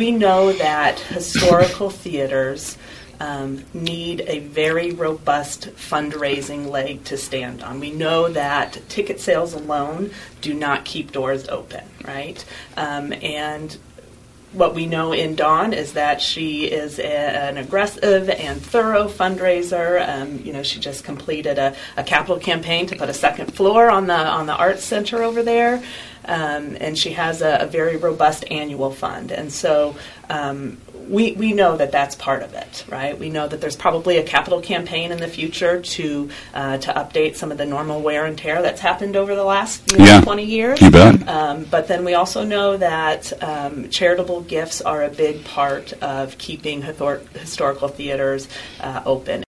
we know that historical theaters need a very robust fundraising leg to stand on. We know that ticket sales alone do not keep doors open, right? And what we know in Dawn is that she is an aggressive and thorough fundraiser. She just completed a capital campaign to put a second floor on the Arts Center over there, and she has a very robust annual fund. And so we know that that's part of it, right? We know that there's probably a capital campaign in the future to update some of the normal wear and tear that's happened over the last 20 years. You bet. But then we also know that charitable gifts are a big part of keeping historical theaters open.